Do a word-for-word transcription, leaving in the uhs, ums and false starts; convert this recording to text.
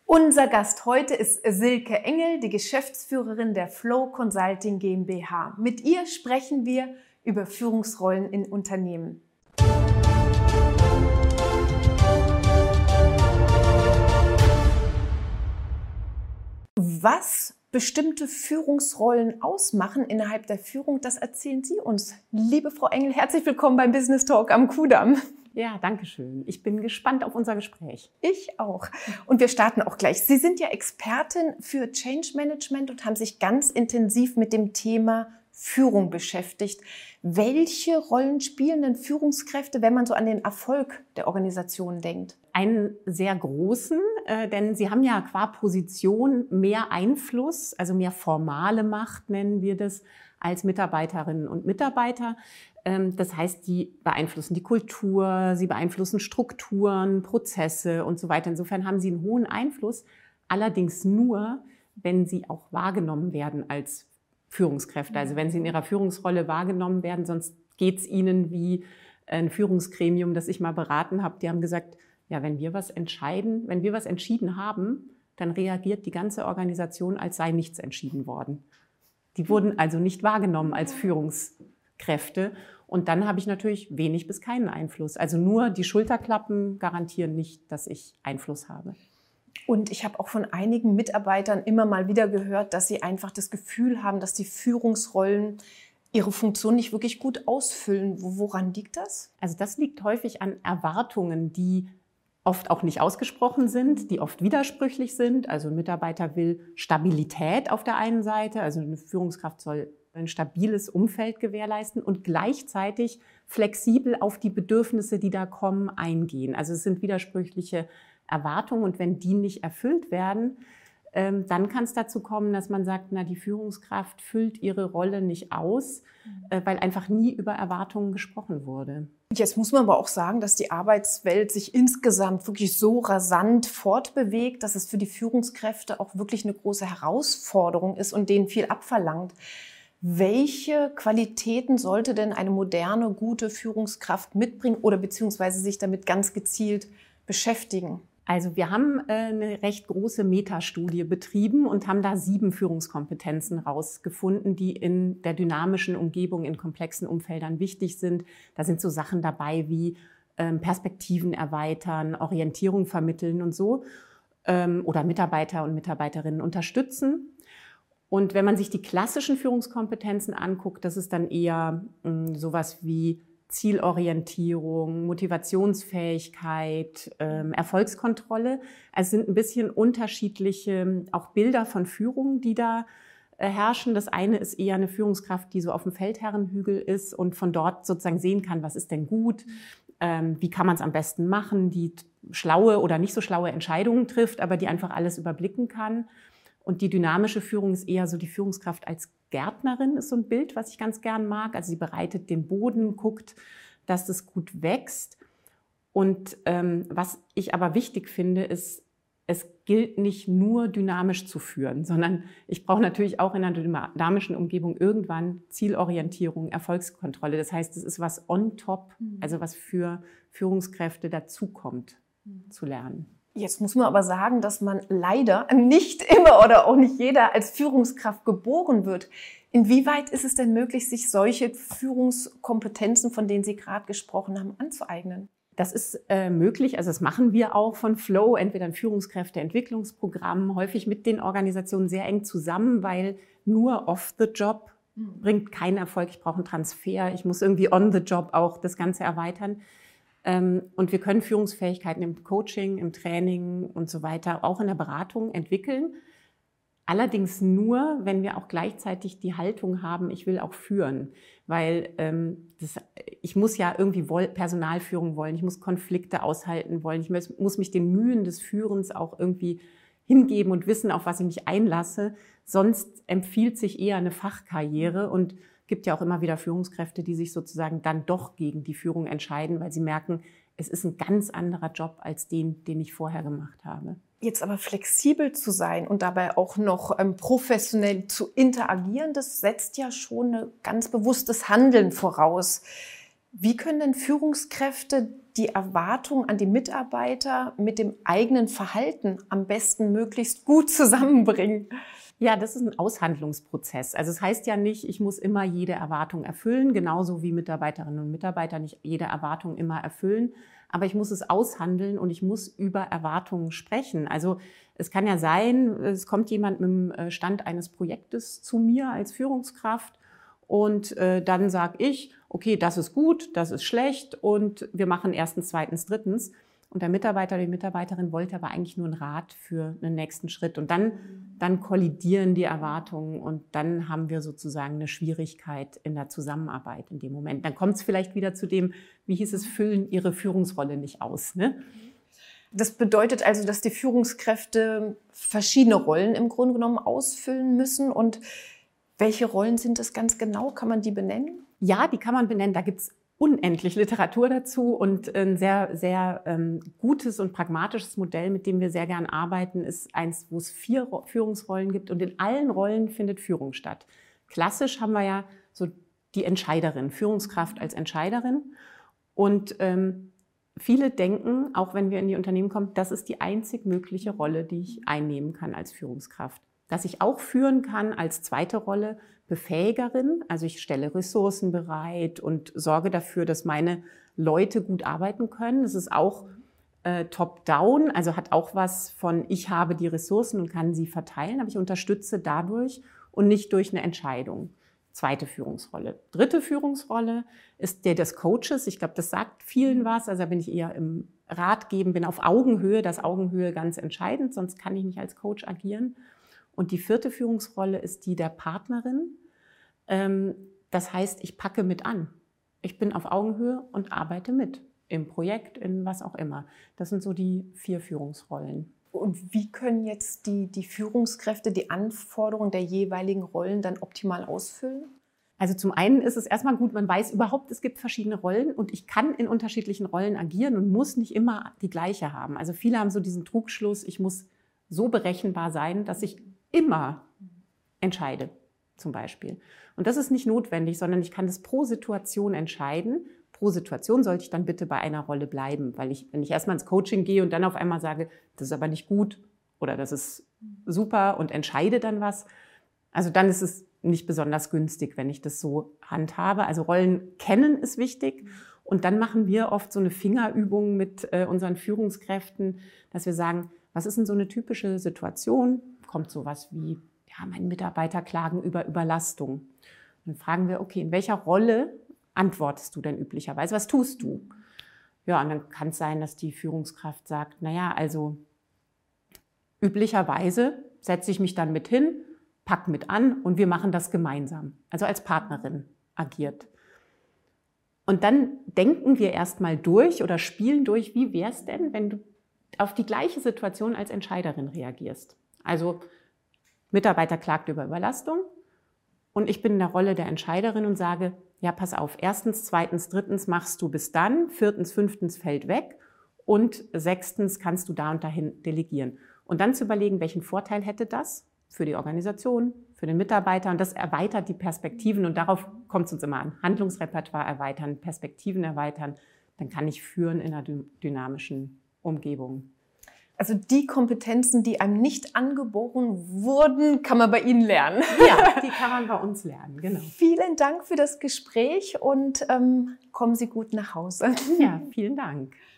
Unser Gast heute ist Silke Engel, die Geschäftsführerin der Flow Consulting GmbH. Mit ihr sprechen wir über Führungsrollen in Unternehmen. Was bestimmte Führungsrollen ausmachen innerhalb der Führung, das erzählen Sie uns. Liebe Frau Engel, herzlich willkommen beim Business Talk am Kudamm. Ja, danke schön. Ich bin gespannt auf unser Gespräch. Ich auch. Und wir starten auch gleich. Sie sind ja Expertin für Change Management und haben sich ganz intensiv mit dem Thema Führung beschäftigt. Welche Rollen spielen denn Führungskräfte, wenn man so an den Erfolg der Organisation denkt? Einen sehr großen, äh, denn sie haben ja qua Position mehr Einfluss, also mehr formale Macht nennen wir das, als Mitarbeiterinnen und Mitarbeiter. Ähm, das heißt, die beeinflussen die Kultur, sie beeinflussen Strukturen, Prozesse und so weiter. Insofern haben sie einen hohen Einfluss, allerdings nur, wenn sie auch wahrgenommen werden als Führungskräfte. Also wenn sie in ihrer Führungsrolle wahrgenommen werden, sonst geht es ihnen wie ein Führungsgremium, das ich mal beraten habe. Die haben gesagt, ja, wenn wir was entscheiden, wenn wir was entschieden haben, dann reagiert die ganze Organisation, als sei nichts entschieden worden. Die wurden also nicht wahrgenommen als Führungskräfte. Und dann habe ich natürlich wenig bis keinen Einfluss. Also nur die Schulterklappen garantieren nicht, dass ich Einfluss habe. Und ich habe auch von einigen Mitarbeitern immer mal wieder gehört, dass sie einfach das Gefühl haben, dass die Führungsrollen ihre Funktion nicht wirklich gut ausfüllen. Woran liegt das? Also das liegt häufig an Erwartungen, die oft auch nicht ausgesprochen sind, die oft widersprüchlich sind. Also ein Mitarbeiter will Stabilität auf der einen Seite, also eine Führungskraft soll ein stabiles Umfeld gewährleisten und gleichzeitig flexibel auf die Bedürfnisse, die da kommen, eingehen. Also es sind widersprüchliche Erwartungen und wenn die nicht erfüllt werden, ähm, dann kann es dazu kommen, dass man sagt, na, die Führungskraft füllt ihre Rolle nicht aus, äh, weil einfach nie über Erwartungen gesprochen wurde. Jetzt muss man aber auch sagen, dass die Arbeitswelt sich insgesamt wirklich so rasant fortbewegt, dass es für die Führungskräfte auch wirklich eine große Herausforderung ist und denen viel abverlangt. Welche Qualitäten sollte denn eine moderne, gute Führungskraft mitbringen oder beziehungsweise sich damit ganz gezielt beschäftigen? Also wir haben eine recht große Metastudie betrieben und haben da sieben Führungskompetenzen rausgefunden, die in der dynamischen Umgebung, in komplexen Umfeldern wichtig sind. Da sind so Sachen dabei wie Perspektiven erweitern, Orientierung vermitteln und so oder Mitarbeiter und Mitarbeiterinnen unterstützen. Und wenn man sich die klassischen Führungskompetenzen anguckt, das ist dann eher sowas wie Zielorientierung, Motivationsfähigkeit, ähm, Erfolgskontrolle. Es sind ein bisschen unterschiedliche auch Bilder von Führung, die da äh, herrschen. Das eine ist eher eine Führungskraft, die so auf dem Feldherrenhügel ist und von dort sozusagen sehen kann, was ist denn gut, ähm, wie kann man es am besten machen, die schlaue oder nicht so schlaue Entscheidungen trifft, aber die einfach alles überblicken kann. Und die dynamische Führung ist eher so die Führungskraft als Gärtnerin, ist so ein Bild, was ich ganz gern mag. Also sie bereitet den Boden, guckt, dass das gut wächst. Und ähm, was ich aber wichtig finde, ist, es gilt nicht nur dynamisch zu führen, sondern ich brauche natürlich auch in einer dynamischen Umgebung irgendwann Zielorientierung, Erfolgskontrolle. Das heißt, es ist was on top, also was für Führungskräfte dazukommt, mhm. zu lernen. Jetzt muss man aber sagen, dass man leider nicht immer oder auch nicht jeder als Führungskraft geboren wird. Inwieweit ist es denn möglich, sich solche Führungskompetenzen, von denen Sie gerade gesprochen haben, anzueignen? Das ist äh, möglich, also das machen wir auch von Flow, entweder ein Führungskräfteentwicklungsprogramm, häufig mit den Organisationen sehr eng zusammen, weil nur off the job mhm. bringt keinen Erfolg. Ich brauche einen Transfer, ich muss irgendwie on the job auch das Ganze erweitern. Und wir können Führungsfähigkeiten im Coaching, im Training und so weiter, auch in der Beratung entwickeln. Allerdings nur, wenn wir auch gleichzeitig die Haltung haben, ich will auch führen. Weil ähm, das, ich muss ja irgendwie woll- Personalführung wollen, ich muss Konflikte aushalten wollen, ich muss, muss mich den Mühen des Führens auch irgendwie hingeben und wissen, auf was ich mich einlasse. Sonst empfiehlt sich eher eine Fachkarriere und gibt ja auch immer wieder Führungskräfte, die sich sozusagen dann doch gegen die Führung entscheiden, weil sie merken, es ist ein ganz anderer Job als den, den ich vorher gemacht habe. Jetzt aber flexibel zu sein und dabei auch noch ähm, professionell zu interagieren, das setzt ja schon ein ganz bewusstes Handeln voraus. Wie können denn Führungskräfte die Erwartung an die Mitarbeiter mit dem eigenen Verhalten am besten möglichst gut zusammenbringen? Ja, das ist ein Aushandlungsprozess. Also es heißt ja nicht, ich muss immer jede Erwartung erfüllen, genauso wie Mitarbeiterinnen und Mitarbeiter nicht jede Erwartung immer erfüllen. Aber ich muss es aushandeln und ich muss über Erwartungen sprechen. Also es kann ja sein, es kommt jemand mit dem Stand eines Projektes zu mir als Führungskraft und äh, dann sage ich, okay, das ist gut, das ist schlecht und wir machen erstens, zweitens, drittens. Und der Mitarbeiter oder die Mitarbeiterin wollte aber eigentlich nur einen Rat für einen nächsten Schritt. Und dann, dann kollidieren die Erwartungen und dann haben wir sozusagen eine Schwierigkeit in der Zusammenarbeit in dem Moment. Dann kommt es vielleicht wieder zu dem, wie hieß es, füllen ihre Führungsrolle nicht aus, ne? Das bedeutet also, dass die Führungskräfte verschiedene Rollen im Grunde genommen ausfüllen müssen. Und welche Rollen sind das ganz genau? Kann man die benennen? Ja, die kann man benennen. Da gibt's unendlich Literatur dazu und ein sehr, sehr ähm, gutes und pragmatisches Modell, mit dem wir sehr gern arbeiten, ist eins, wo es vier Führungsrollen gibt und in allen Rollen findet Führung statt. Klassisch haben wir ja so die Entscheiderin, Führungskraft als Entscheiderin und ähm, viele denken, auch wenn wir in die Unternehmen kommen, das ist die einzig mögliche Rolle, die ich einnehmen kann als Führungskraft. Dass ich auch führen kann als zweite Rolle Befähigerin, also ich stelle Ressourcen bereit und sorge dafür, dass meine Leute gut arbeiten können. Das ist auch äh, top-down, also hat auch was von, ich habe die Ressourcen und kann sie verteilen, aber ich unterstütze dadurch und nicht durch eine Entscheidung. Zweite Führungsrolle. Dritte Führungsrolle ist der des Coaches. Ich glaube, das sagt vielen was, also da bin ich eher im Rat geben, bin auf Augenhöhe, das Augenhöhe ganz entscheidend, sonst kann ich nicht als Coach agieren. Und die vierte Führungsrolle ist die der Partnerin. Das heißt, ich packe mit an. Ich bin auf Augenhöhe und arbeite mit im Projekt, in was auch immer. Das sind so die vier Führungsrollen. Und wie können jetzt die, die Führungskräfte die Anforderungen der jeweiligen Rollen dann optimal ausfüllen? Also zum einen ist es erstmal gut, man weiß überhaupt, es gibt verschiedene Rollen und ich kann in unterschiedlichen Rollen agieren und muss nicht immer die gleiche haben. Also viele haben so diesen Trugschluss, ich muss so berechenbar sein, dass ich immer entscheide, zum Beispiel. Und das ist nicht notwendig, sondern ich kann das pro Situation entscheiden. Pro Situation sollte ich dann bitte bei einer Rolle bleiben, weil ich, wenn ich erstmal ins Coaching gehe und dann auf einmal sage, das ist aber nicht gut oder das ist super und entscheide dann was, also dann ist es nicht besonders günstig, wenn ich das so handhabe. Also Rollen kennen ist wichtig. Und dann machen wir oft so eine Fingerübung mit äh, unseren Führungskräften, dass wir sagen, was ist denn so eine typische Situation? Kommt sowas wie, ja, meine Mitarbeiter klagen über Überlastung. Dann fragen wir, okay, in welcher Rolle antwortest du denn üblicherweise? Was tust du? Ja, und dann kann es sein, dass die Führungskraft sagt, naja, also üblicherweise setze ich mich dann mit hin, pack mit an und wir machen das gemeinsam. Also als Partnerin agiert. Und dann denken wir erstmal durch oder spielen durch, wie wäre es denn, wenn du auf die gleiche Situation als Entscheiderin reagierst. Also Mitarbeiter klagt über Überlastung und ich bin in der Rolle der Entscheiderin und sage, ja, pass auf, erstens, zweitens, drittens machst du bis dann, viertens, fünftens fällt weg und sechstens kannst du da und dahin delegieren. Und dann zu überlegen, welchen Vorteil hätte das für die Organisation, für den Mitarbeiter und das erweitert die Perspektiven und darauf kommt es uns immer an. Handlungsrepertoire erweitern, Perspektiven erweitern, dann kann ich führen in einer dynamischen Umgebung. Also die Kompetenzen, die einem nicht angeboren wurden, kann man bei Ihnen lernen. Ja, die kann man bei uns lernen, genau. Vielen Dank für das Gespräch und ähm, kommen Sie gut nach Hause. Ja, vielen Dank.